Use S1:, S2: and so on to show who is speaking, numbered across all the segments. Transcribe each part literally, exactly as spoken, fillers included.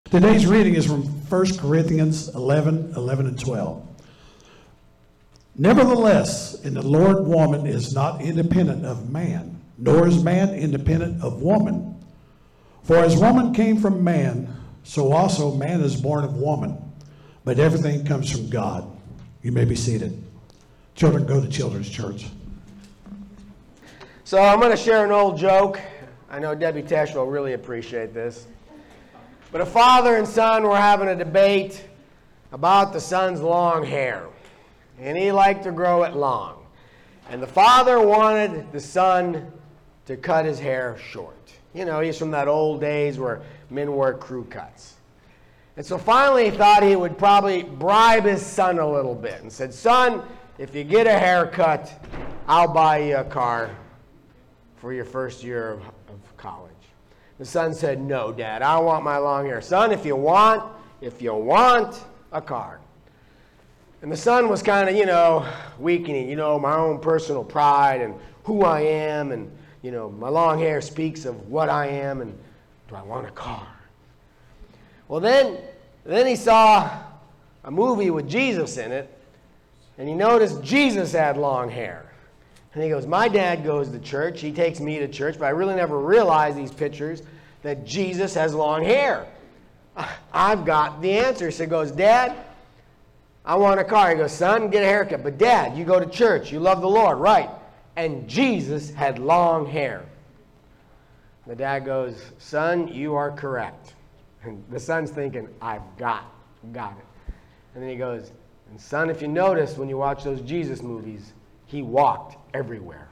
S1: Today's reading is from First Corinthians eleven, eleven and twelve. Nevertheless, in the Lord, woman is not independent of man, nor is man independent of woman. For as woman came from man, so also man is born of woman. But everything comes from God. You may be seated. Children, go to Children's Church.
S2: So I'm going to share an old joke. I know Debbie Tesh will really appreciate this. But a father and son were having a debate about the son's long hair. And he liked to grow it long. And the father wanted the son to cut his hair short. You know, he's from that old days where men wore crew cuts. And so finally he thought he would probably bribe his son a little bit and said, son, if you get a haircut, I'll buy you a car for your first year of, of college. The son said, no, Dad, I want my long hair. Son, if you want, if you want a car. And the son was kind of, you know, weakening, you know, my own personal pride and who I am, and, you know, my long hair speaks of what I am, and do I want a car? Well, then, then he saw a movie with Jesus in it, and he noticed Jesus had long hair. And he goes, my dad goes to church, he takes me to church, but I really never realized these pictures that Jesus has long hair. I've got the answer. So he goes, Dad, I want a car. He goes, son, get a haircut. But Dad, you go to church, you love the Lord, right? And Jesus had long hair. The dad goes, son, you are correct. And the son's thinking, I've got, got it. And then he goes, and son, if you notice when you watch those Jesus movies, he walked everywhere.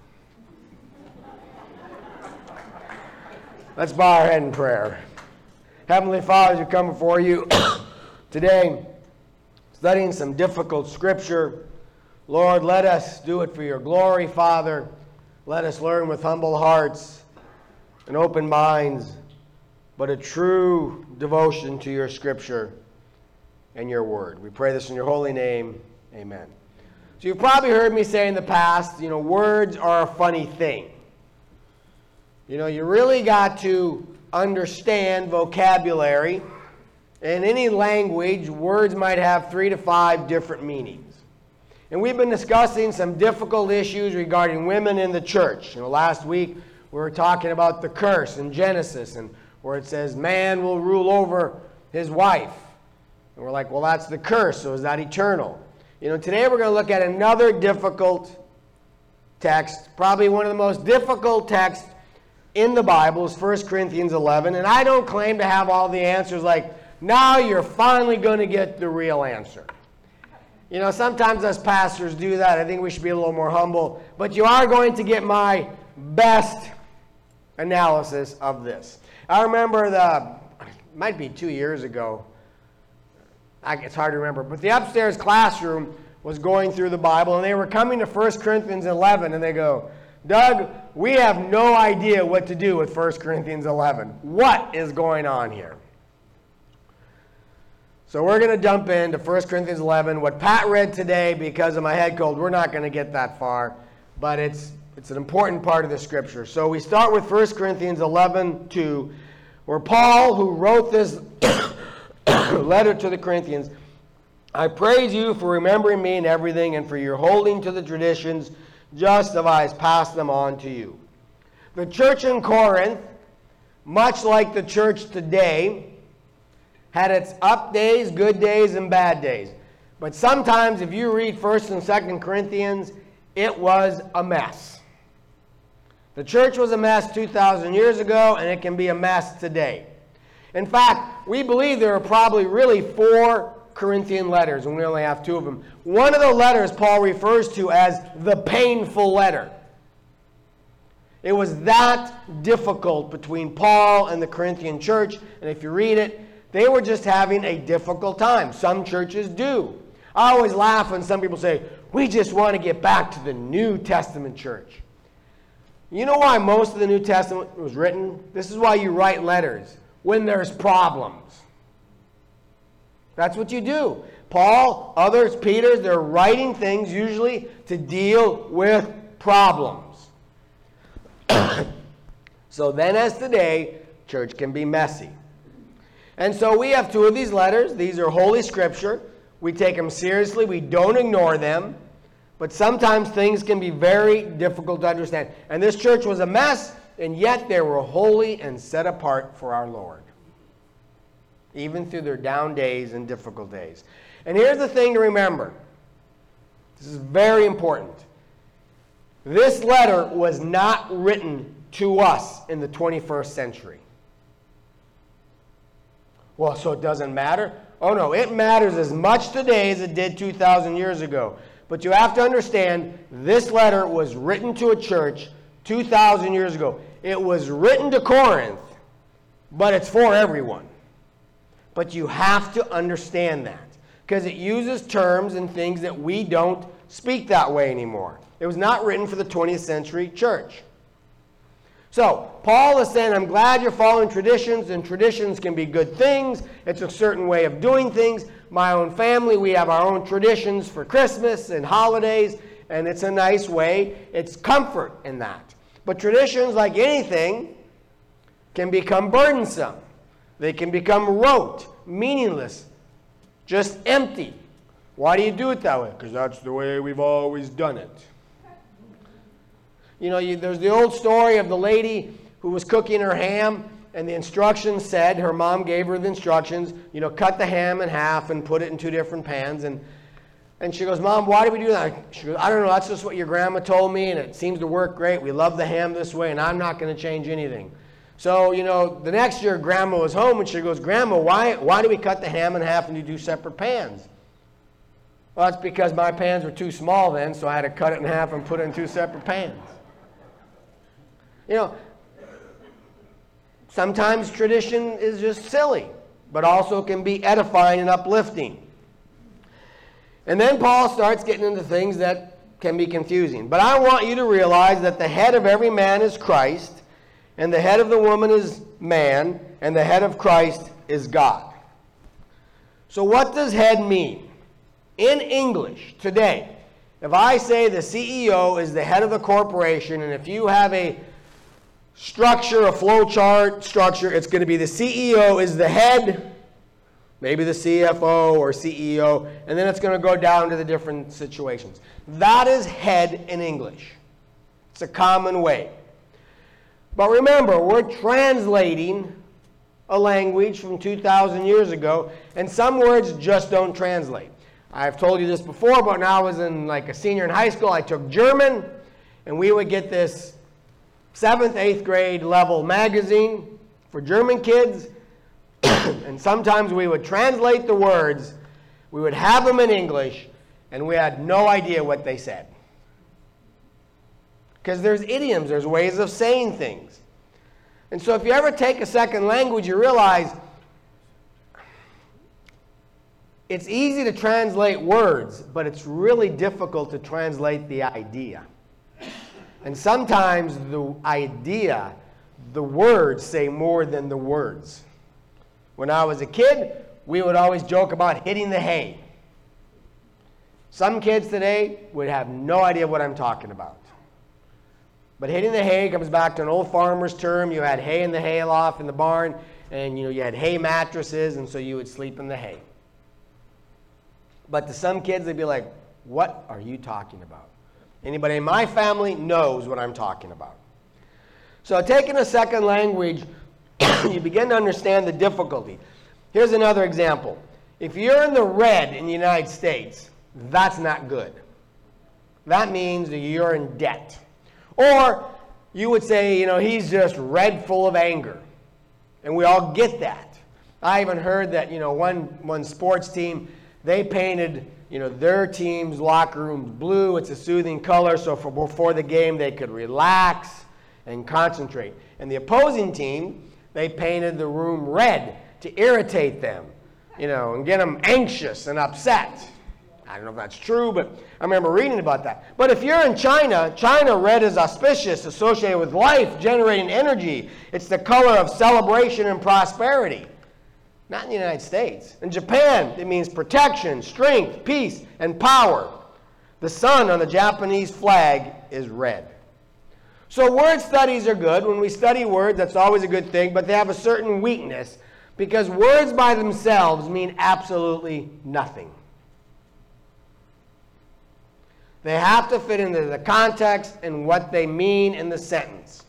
S2: Let's bow our head in prayer. Heavenly Father, as we come before you today, studying some difficult scripture, Lord, let us do it for your glory, Father. Let us learn with humble hearts and open minds, but a true devotion to your scripture and your word. We pray this in your holy name. Amen. So you've probably heard me say in the past, you know, words are a funny thing. You know, you really got to understand vocabulary. In any language, words might have three to five different meanings. And we've been discussing some difficult issues regarding women in the church. You know, last week we were talking about the curse in Genesis, and where it says man will rule over his wife. And we're like, well, that's the curse, so is that eternal? You know, today we're going to look at another difficult text, probably one of the most difficult texts in the Bible is First Corinthians eleven. And I don't claim to have all the answers like, now you're finally going to get the real answer. You know, sometimes us pastors do that. I think we should be a little more humble. But you are going to get my best analysis of this. I remember the, it might be two years ago, I, it's hard to remember, but the upstairs classroom was going through the Bible, and they were coming to First Corinthians eleven, and they go, Doug, we have no idea what to do with First Corinthians eleven. What is going on here? So we're going to dump into First Corinthians eleven. What Pat read today, because of my head cold, we're not going to get that far, but it's it's an important part of the scripture. So we start with First Corinthians eleven two, where Paul, who wrote this letter to the Corinthians, I praise you for remembering me in everything and for your holding to the traditions just as I passed them on to you. The church in Corinth, much like the church today, had its up days, good days, and bad days. But sometimes if you read First and Second Corinthians, it was a mess. The church was a mess two thousand years ago, and it can be a mess today. In fact, we believe there are probably really four Corinthian letters, and we only have two of them. One of the letters Paul refers to as the painful letter. It was that difficult between Paul and the Corinthian church, and if you read it, they were just having a difficult time. Some churches do. I always laugh when some people say, we just want to get back to the New Testament church. You know why most of the New Testament was written? This is why you write letters. When there's problems. That's what you do. Paul, others, Peter, they're writing things usually to deal with problems. So then as today, church can be messy. And so we have two of these letters. These are Holy Scripture. We take them seriously. We don't ignore them. But sometimes things can be very difficult to understand. And this church was a mess, and yet they were holy and set apart for our Lord, even through their down days and difficult days. And here's the thing to remember. This is very important. This letter was not written to us in the twenty-first century. Well, so it doesn't matter? Oh no, it matters as much today as it did two thousand years ago. But you have to understand, this letter was written to a church two thousand years ago. It was written to Corinth, but it's for everyone. But you have to understand that, because it uses terms and things that we don't speak that way anymore. It was not written for the twentieth century church. So, Paul is saying, I'm glad you're following traditions, and traditions can be good things. It's a certain way of doing things. My own family, we have our own traditions for Christmas and holidays, and it's a nice way. It's comfort in that. But traditions, like anything, can become burdensome. They can become rote, meaningless, just empty. Why do you do it that way? Because that's the way we've always done it. You know, you, there's the old story of the lady who was cooking her ham, and the instructions said, her mom gave her the instructions, you know, cut the ham in half and put it in two different pans. And, and she goes, Mom, why do we do that? She goes, I don't know, that's just what your grandma told me, and it seems to work great. We love the ham this way, and I'm not going to change anything. So, you know, the next year, Grandma was home, and she goes, Grandma, why, why do we cut the ham in half and you do separate pans? Well, that's because my pans were too small then, so I had to cut it in half and put it in two separate pans. You know, sometimes tradition is just silly, but also can be edifying and uplifting. And then Paul starts getting into things that can be confusing. But I want you to realize that the head of every man is Christ, and the head of the woman is man, and the head of Christ is God. So what does head mean? In English today, if I say the C E O is the head of the corporation, and if you have a structure, a flow chart structure, it's going to be the C E O is the head, maybe the C F O or C E O, and then it's going to go down to the different situations. That is head in English. It's a common way. But remember, we're translating a language from two thousand years ago, and some words just don't translate. I've told you this before, but when I was in like a senior in high school, I took German, and we would get this seventh, eighth grade level magazine for German kids, and sometimes we would translate the words, we would have them in English, and we had no idea what they said. Because there's idioms, there's ways of saying things. And so if you ever take a second language, you realize it's easy to translate words, but it's really difficult to translate the idea. And sometimes the idea, the words say more than the words. When I was a kid, we would always joke about hitting the hay. Some kids today would have no idea what I'm talking about. But hitting the hay comes back to an old farmer's term. You had hay in the hayloft in the barn, and you know you had hay mattresses, and so you would sleep in the hay. But to some kids, they'd be like, what are you talking about? Anybody in my family knows what I'm talking about. So taking a second language, you begin to understand the difficulty. Here's another example. If you're in the red in the United States, that's not good. That means that you're in debt. Or you would say, you know, he's just red full of anger. And we all get that. I even heard that, you know, one, one sports team, they painted, you know, their team's locker room blue. It's a soothing color, so for before the game they could relax and concentrate. And the opposing team, they painted the room red to irritate them, you know, and get them anxious and upset. I don't know if that's true, but I remember reading about that. But if you're in China, China red is auspicious, associated with life, generating energy. It's the color of celebration and prosperity. Not in the United States. In Japan, it means protection, strength, peace, and power. The sun on the Japanese flag is red. So word studies are good. When we study words, that's always a good thing, but they have a certain weakness. Because words by themselves mean absolutely nothing. They have to fit into the context and what they mean in the sentence.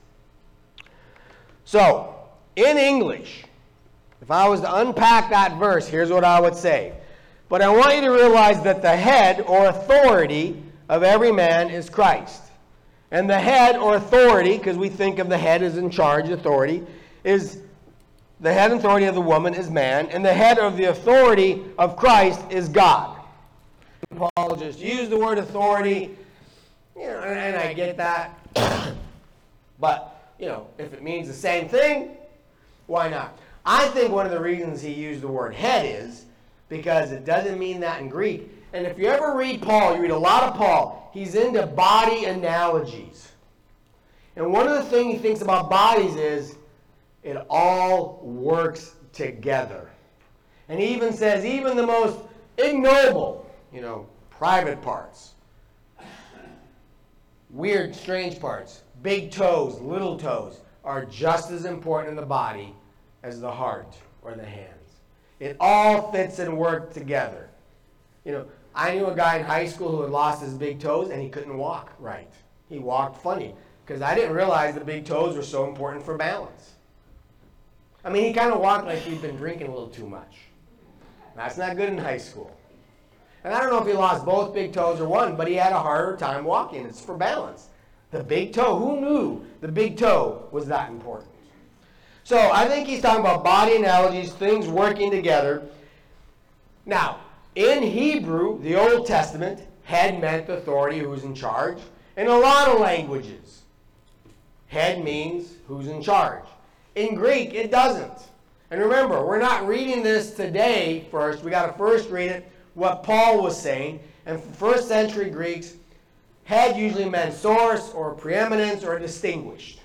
S2: So, in English, if I was to unpack that verse, here's what I would say. But I want you to realize that the head or authority of every man is Christ. And the head or authority, because we think of the head as in charge authority, is the head authority of the woman is man, and the head of the authority of Christ is God. Paul just used the word authority, you know, and, and I get that. But, you know, if it means the same thing, why not? I think one of the reasons he used the word head is because it doesn't mean that in Greek. And if you ever read Paul, you read a lot of Paul, he's into body analogies. And one of the things he thinks about bodies is it all works together. And he even says even the most ignoble, you know, private parts, weird, strange parts, big toes, little toes, are just as important in the body as the heart or the hands. It all fits and works together. You know, I knew a guy in high school who had lost his big toes and he couldn't walk right. He walked funny because I didn't realize the big toes were so important for balance. I mean, he kind of walked like he'd been drinking a little too much. That's not good in high school. And I don't know if he lost both big toes or one, but he had a harder time walking. It's for balance. The big toe, who knew the big toe was that important? So I think he's talking about body analogies, things working together. Now, in Hebrew, the Old Testament, head meant authority, who's in charge. In a lot of languages, head means who's in charge. In Greek, it doesn't. And remember, we're not reading this today first. We got to first read it, what Paul was saying. And for first century Greeks, head usually meant source or preeminence or distinguished.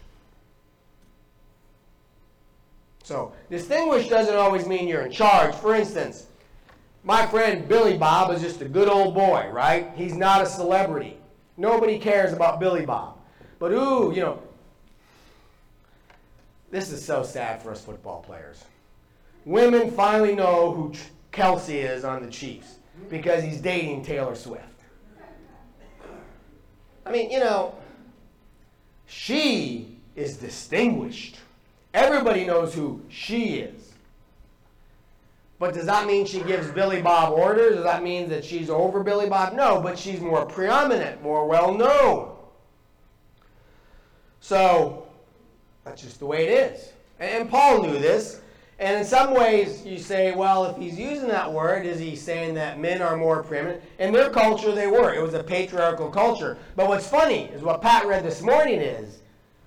S2: So, distinguished doesn't always mean you're in charge. For instance, my friend Billy Bob is just a good old boy, right? He's not a celebrity. Nobody cares about Billy Bob. But ooh, you know, this is so sad for us football players. Women finally know who Kelsey is on the Chiefs because he's dating Taylor Swift. I mean, you know, she is distinguished. Everybody knows who she is. But does that mean she gives Billy Bob orders? Does that mean that she's over Billy Bob? No, but she's more preeminent, more well-known. So, that's just the way it is. And Paul knew this. And in some ways, you say, well, if he's using that word, is he saying that men are more preeminent? In their culture, they were. It was a patriarchal culture. But what's funny is what Pat read this morning is,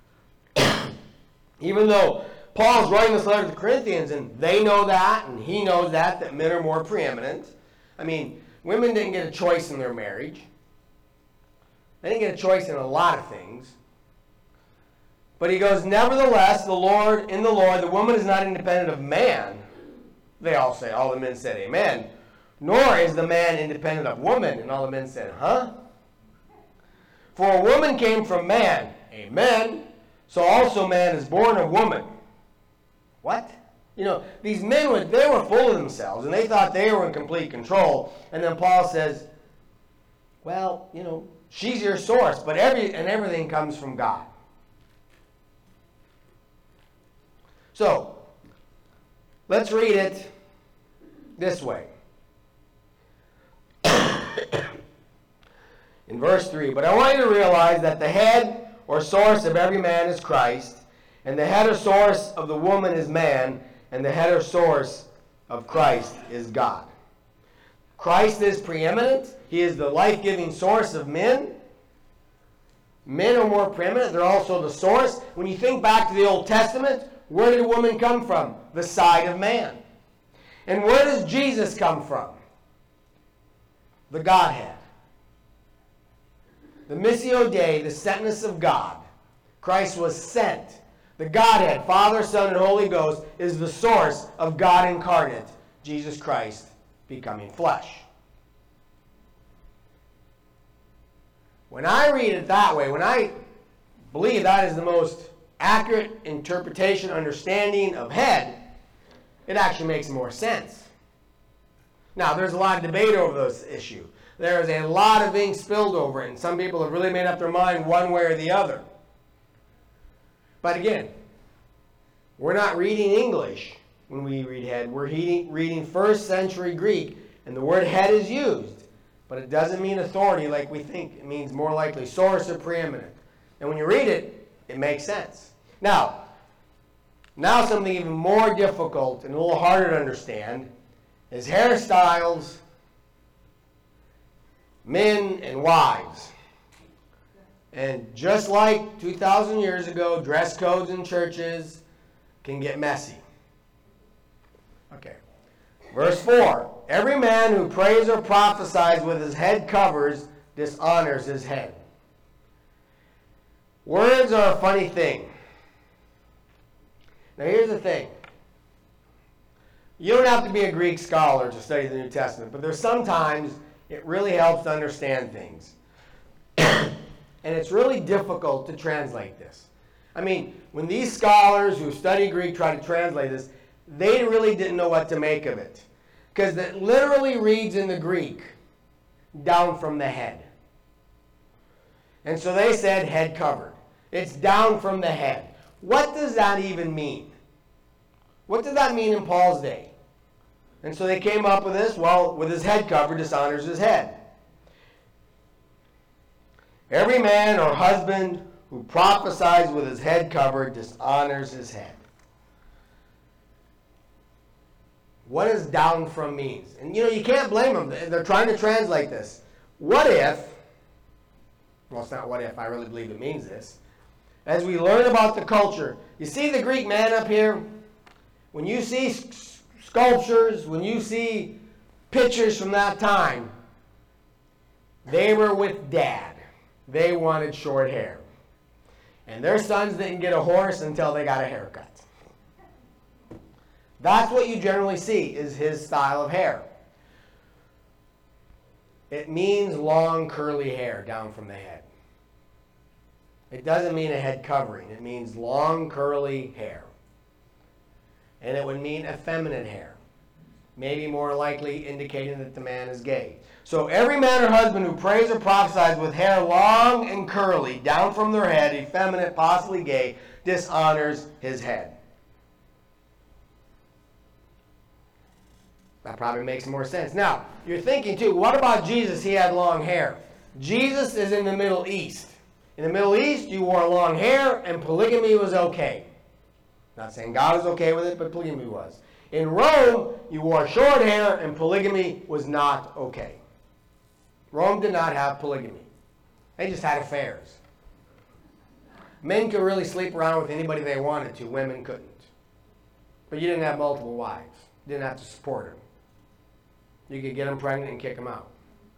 S2: even though Paul's writing this letter to the Corinthians, and they know that, and he knows that, that men are more preeminent. I mean, women didn't get a choice in their marriage. They didn't get a choice in a lot of things. But he goes, nevertheless, the Lord, in the Lord, the woman is not independent of man. They all say, all the men said amen. Nor is the man independent of woman. And all the men said, huh? For a woman came from man. Amen. So also man is born of woman. What? You know, these men, were, they were full of themselves, and they thought they were in complete control. And then Paul says, well, you know, she's your source, but every and everything comes from God. So, let's read it this way. In verse three, but I want you to realize that the head or source of every man is Christ, and the head or source of the woman is man, and the head or source of Christ is God. Christ is preeminent. He is the life-giving source of men. Men are more preeminent. They're also the source. When you think back to the Old Testament, where did a woman come from? The side of man. And where does Jesus come from? The Godhead. The Missio Dei, the sentness of God. Christ was sent. The Godhead, Father, Son, and Holy Ghost, is the source of God incarnate, Jesus Christ becoming flesh. When I read it that way, when I believe that is the most accurate interpretation, understanding of head, it actually makes more sense. Now, there's a lot of debate over this issue. There's a lot of ink spilled over it, and some people have really made up their mind one way or the other. But again, we're not reading English when we read head. We're reading, reading first century Greek, and the word head is used, but it doesn't mean authority like we think. It means more likely source or preeminent. And when you read it, it makes sense. Now, now something even more difficult and a little harder to understand is hairstyles, men and wives. And just like two thousand years ago, dress codes in churches can get messy. Okay. Verse four. Every man who prays or prophesies with his head covers dishonors his head. Words are a funny thing. Now here's the thing. You don't have to be a Greek scholar to study the New Testament, but there's sometimes it really helps to understand things. And it's really difficult to translate this. I mean, when these scholars who study Greek try to translate this, they really didn't know what to make of it. Because it literally reads in the Greek, down from the head. And so they said head covered. It's down from the head. What does that even mean? What did that mean in Paul's day? And so they came up with this, well, with his head covered, dishonors his head. Every man or husband who prophesies with his head covered dishonors his head. What does down from means? And you know, you can't blame them. They're trying to translate this. What if, well, it's not what if, I really believe it means this. As we learn about the culture, you see the Greek man up here? When you see sculptures, when you see pictures from that time, they were with dad. They wanted short hair. And their sons didn't get a horse until they got a haircut. That's what you generally see is his style of hair. It means long curly hair down from the head. It doesn't mean a head covering. It means long curly hair. And it would mean effeminate hair. Maybe more likely indicating that the man is gay. So every man or husband who prays or prophesies with hair long and curly down from their head, effeminate, possibly gay, dishonors his head. That probably makes more sense. Now, you're thinking too, what about Jesus? He had long hair. Jesus is in the Middle East. In the Middle East, you wore long hair and polygamy was okay. Not saying God is okay with it, but polygamy was. In Rome, you wore short hair and polygamy was not okay. Rome did not have polygamy. They just had affairs. Men could really sleep around with anybody they wanted to. Women couldn't. But you didn't have multiple wives. You didn't have to support them. You could get them pregnant and kick them out.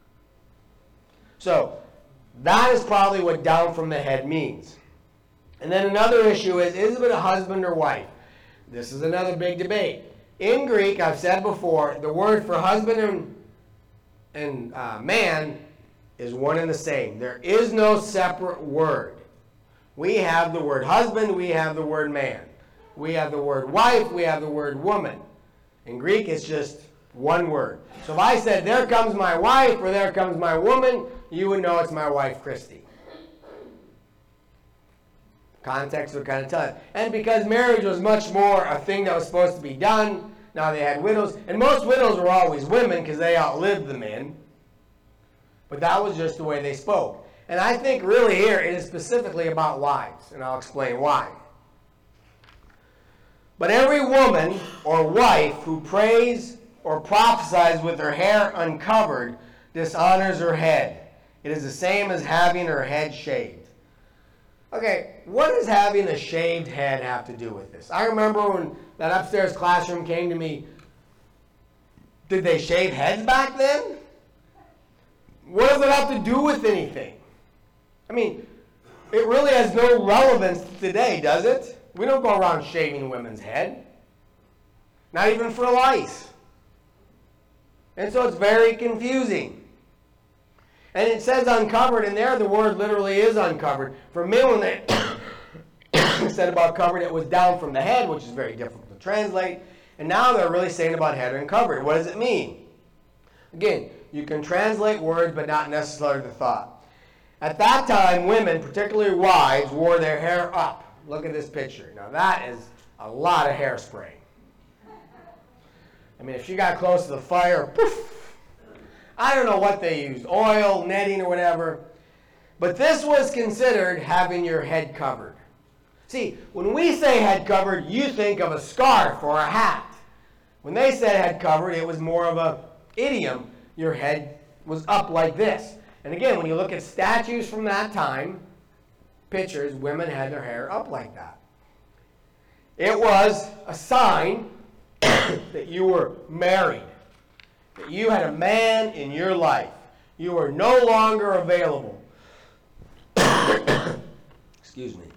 S2: So, that is probably what down from the head means. And then another issue is, is it a husband or wife? This is another big debate. In Greek, I've said before, the word for husband and, and uh, man is one and the same. There is no separate word. We have the word husband, we have the word man. We have the word wife, we have the word woman. In Greek, it's just one word. So if I said, there comes my wife, or there comes my woman, you would know it's my wife, Christy. Context would kind of tell it. And because marriage was much more a thing that was supposed to be done, now they had widows. And most widows were always women because they outlived the men. But that was just the way they spoke. And I think really here it is specifically about wives. And I'll explain why. But every woman or wife who prays or prophesies with her hair uncovered dishonors her head. It is the same as having her head shaved. Okay, what does having a shaved head have to do with this? I remember when that upstairs classroom came to me, did they shave heads back then? What does it have to do with anything? I mean, it really has no relevance today, does it? We don't go around shaving women's head. Not even for lice. And so it's very confusing. And it says uncovered, and there the word literally is uncovered. For men, when they said about covered, it was down from the head, which is very difficult to translate. And now they're really saying about head uncovered. What does it mean? Again, you can translate words, but not necessarily the thought. At that time, women, particularly wives, wore their hair up. Look at this picture. Now that is a lot of hairspray. I mean, if she got close to the fire, poof. I don't know what they used, oil, netting, or whatever. But this was considered having your head covered. See, when we say head covered, you think of a scarf or a hat. When they said head covered, it was more of a idiom. Your head was up like this. And again, when you look at statues from that time, pictures, women had their hair up like that. It was a sign that you were married, that you had a man in your life. You were no longer available. Excuse me.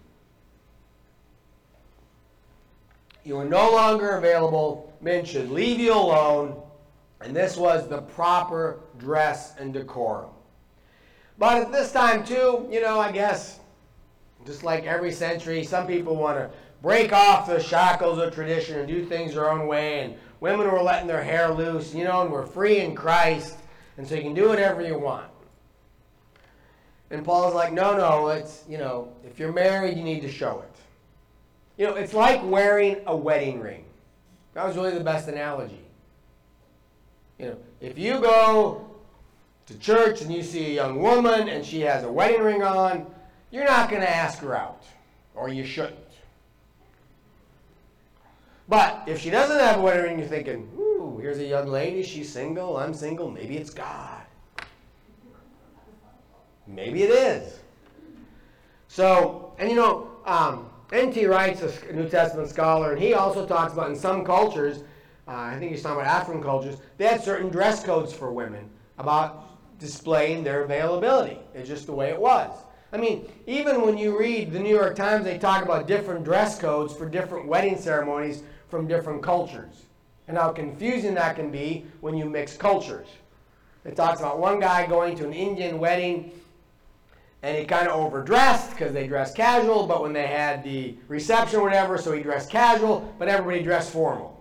S2: You were no longer available. Men should leave you alone. And this was the proper dress and decorum. But at this time, too, you know, I guess, just like every century, some people want to break off the shackles of tradition and do things their own way. And women were letting their hair loose, you know, and we're free in Christ. And so you can do whatever you want. And Paul's like, no, no, it's, you know, if you're married, you need to show it. You know, it's like wearing a wedding ring. That was really the best analogy. You know, if you go to church and you see a young woman and she has a wedding ring on, you're not going to ask her out, or you shouldn't. But if she doesn't have a wedding ring, you're thinking, ooh, here's a young lady, she's single, I'm single, maybe it's God. Maybe it is. So, and you know, um, N T Wright's a New Testament scholar, and he also talks about in some cultures, uh, I think he's talking about African cultures, they had certain dress codes for women about displaying their availability. It's just the way it was. I mean, even when you read the New York Times, they talk about different dress codes for different wedding ceremonies from different cultures, and how confusing that can be when you mix cultures. It talks about one guy going to an Indian wedding, and he kind of overdressed because they dressed casual, but when they had the reception or whatever, so he dressed casual, but everybody dressed formal.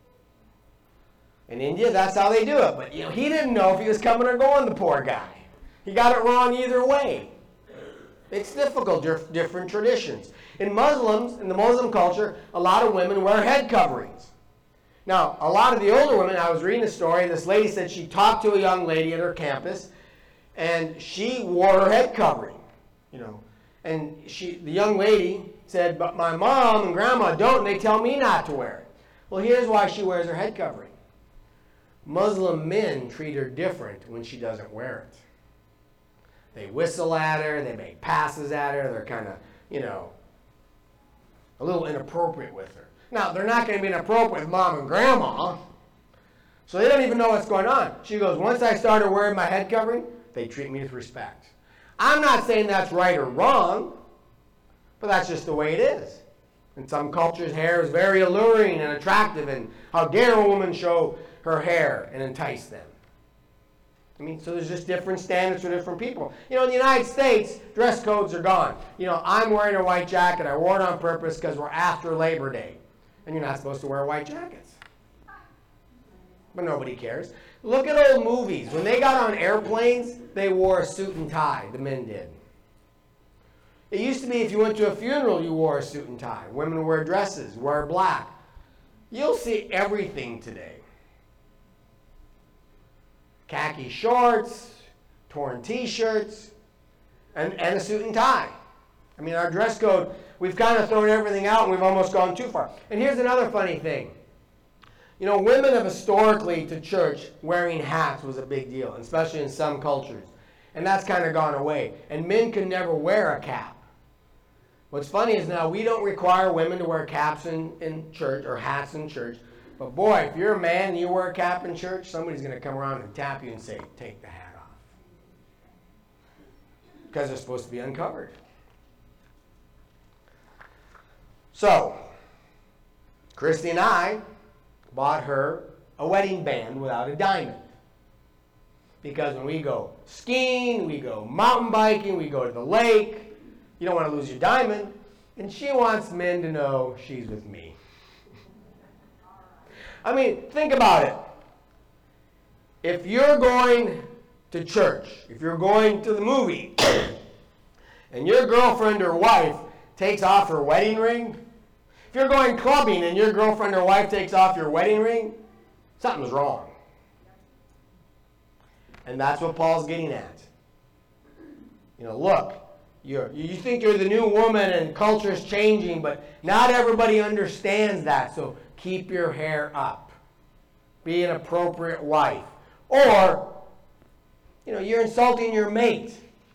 S2: In India, that's how they do it. But you know, he didn't know if he was coming or going, the poor guy. He got it wrong either way. It's difficult, different traditions. In Muslims, in the Muslim culture, a lot of women wear head coverings. Now, a lot of the older women, I was reading a story, this lady said she talked to a young lady at her campus, and she wore her head covering, you know. And she, the young lady said, but my mom and grandma don't, and they tell me not to wear it. Well, here's why she wears her head covering. Muslim men treat her different when she doesn't wear it. They whistle at her, they make passes at her, they're kind of, you know, a little inappropriate with her. Now, they're not going to be inappropriate with mom and grandma, so they don't even know what's going on. She goes, once I started wearing my head covering, they treat me with respect. I'm not saying that's right or wrong, but that's just the way it is. In some cultures, hair is very alluring and attractive, and how dare a woman show her hair and entice them. I mean, so there's just different standards for different people. You know, in the United States, dress codes are gone. You know, I'm wearing a white jacket. I wore it on purpose because we're after Labor Day. And you're not supposed to wear white jackets. But nobody cares. Look at old movies. When they got on airplanes, they wore a suit and tie. The men did. It used to be if you went to a funeral, you wore a suit and tie. Women wear dresses, wear black. You'll see everything today. Khaki shorts, torn t-shirts, and, and a suit and tie. I mean, our dress code, we've kind of thrown everything out and we've almost gone too far. And here's another funny thing. You know, women have historically to church wearing hats was a big deal, especially in some cultures. And that's kind of gone away. And men can never wear a cap. What's funny is now we don't require women to wear caps in, in church or hats in church. But boy, if you're a man and you wear a cap in church, somebody's going to come around and tap you and say, take the hat off. Because they're supposed to be uncovered. So, Christy and I bought her a wedding band without a diamond. Because when we go skiing, we go mountain biking, we go to the lake, you don't want to lose your diamond. And she wants men to know she's with me. I mean, think about it. If you're going to church, if you're going to the movie, and your girlfriend or wife takes off her wedding ring, if you're going clubbing and your girlfriend or wife takes off your wedding ring, something's wrong. And that's what Paul's getting at. You know, look, you're, you think you're the new woman and culture's changing, but not everybody understands that. So keep your hair up. Be an appropriate wife. Or, you know, you're insulting your mate.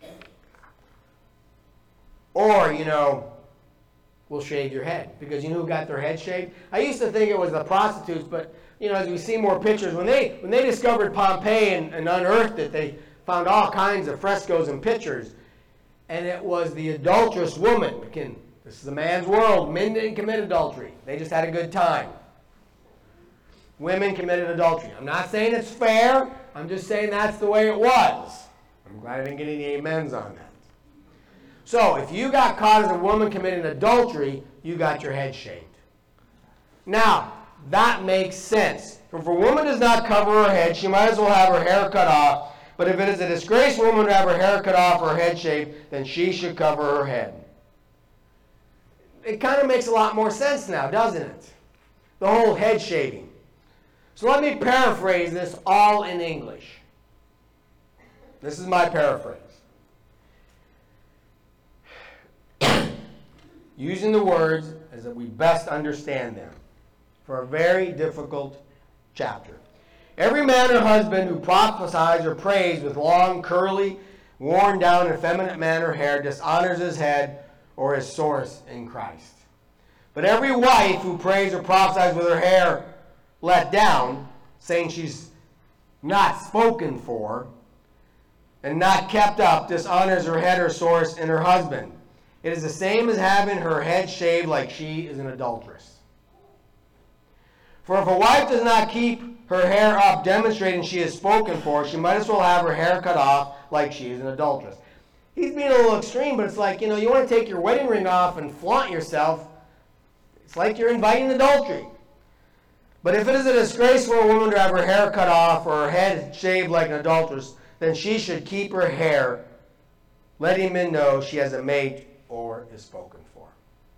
S2: Or, you know, we'll shave your head. Because you know who got their head shaved? I used to think it was the prostitutes, but, you know, as we see more pictures, when they when they discovered Pompeii and, and unearthed it, they found all kinds of frescoes and pictures. And it was the adulterous woman. Again, this is a man's world. Men didn't commit adultery. They just had a good time. Women committed adultery. I'm not saying it's fair. I'm just saying that's the way it was. I'm glad I didn't get any amens on that. So, if you got caught as a woman committing adultery, you got your head shaved. Now, that makes sense. If a woman does not cover her head, she might as well have her hair cut off. But if it is a disgraced woman to have her hair cut off or her head shaved, then she should cover her head. It kind of makes a lot more sense now, doesn't it? The whole head shaving. So let me paraphrase this all in English. This is my paraphrase. Using the words as that we best understand them for a very difficult chapter. Every man or husband who prophesies or prays with long, curly, worn down, effeminate manner hair dishonors his head or his source in Christ. But every wife who prays or prophesies with her hair let down, saying she's not spoken for and not kept up, dishonors her head or source in her husband. It is the same as having her head shaved like she is an adulteress. For if a wife does not keep her hair up, demonstrating she is spoken for, she might as well have her hair cut off like she is an adulteress. He's being a little extreme, but it's like, you know, you want to take your wedding ring off and flaunt yourself. It's like you're inviting adultery. But if it is a disgrace for a woman to have her hair cut off or her head shaved like an adulteress, then she should keep her hair, letting men know she has a mate or is spoken for.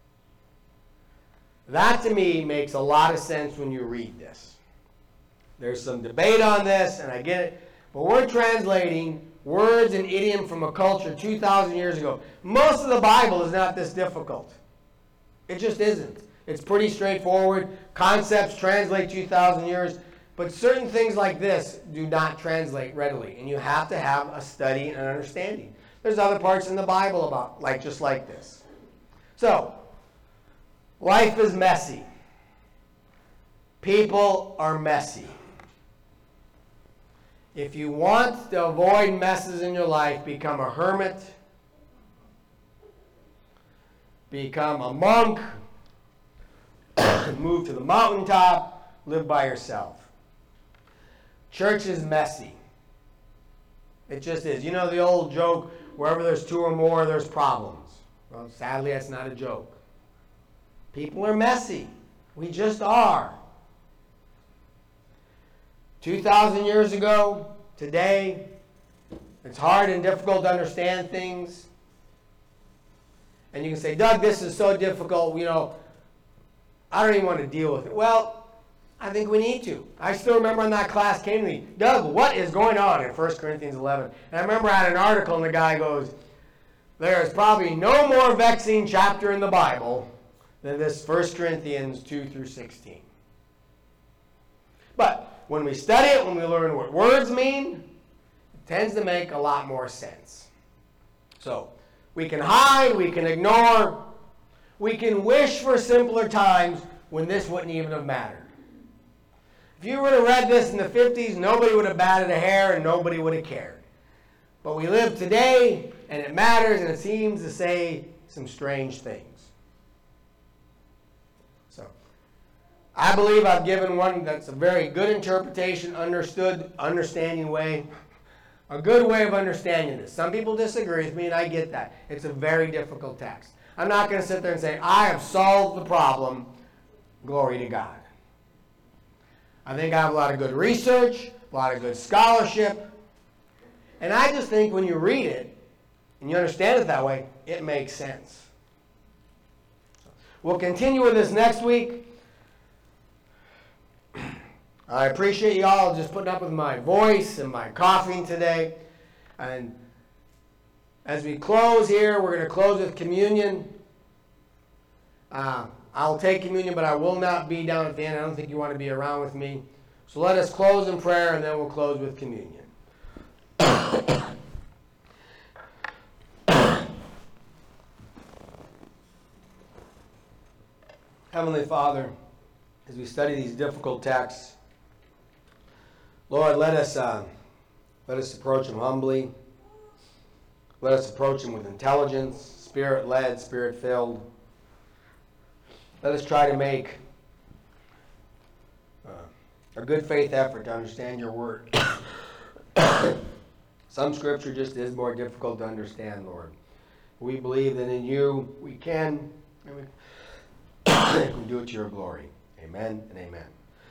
S2: That to me makes a lot of sense when you read this. There's some debate on this, and I get it, but we're translating words and idiom from a culture two thousand years ago. Most of the Bible is not this difficult. It just isn't. It's pretty straightforward. Concepts translate two thousand years, but certain things like this do not translate readily, and you have to have a study and understanding. There's other parts in the Bible about like just like this. So, life is messy. People are messy. If you want to avoid messes in your life, become a hermit, become a monk, move to the mountaintop, live by yourself. Church is messy. It just is. You know the old joke, wherever there's two or more, there's problems. Well, sadly, that's not a joke. People are messy. We just are. two thousand years ago, today, it's hard and difficult to understand things. And you can say, Doug, this is so difficult, you know, I don't even want to deal with it. Well, I think we need to. I still remember when that class came to me, Doug, what is going on in First Corinthians eleven? And I remember I had an article and the guy goes, there is probably no more vexing chapter in the Bible than this First Corinthians two through sixteen. But when we study it, when we learn what words mean, it tends to make a lot more sense. So, we can hide, we can ignore, we can wish for simpler times when this wouldn't even have mattered. If you would have read this in the fifties, nobody would have batted a hair and nobody would have cared. But we live today, and it matters, and it seems to say some strange things. So, I believe I've given one that's a very good interpretation, understood, understanding way. A good way of understanding this. Some people disagree with me, and I get that. It's a very difficult text. I'm not going to sit there and say, I have solved the problem. Glory to God. I think I have a lot of good research, a lot of good scholarship. And I just think when you read it, and you understand it that way, it makes sense. We'll continue with this next week. I appreciate you all just putting up with my voice and my coughing today. And as we close here, we're going to close with communion. Uh, I'll take communion, but I will not be down at the end. I don't think you want to be around with me. So let us close in prayer, and then we'll close with communion. Heavenly Father, as we study these difficult texts, Lord, let us uh, let us approach them humbly. Let us approach them with intelligence, spirit-led, spirit-filled. Let us try to make uh, a good faith effort to understand your word. Some scripture just is more difficult to understand, Lord. We believe that in you we can, and we can do it to your glory. Amen and amen.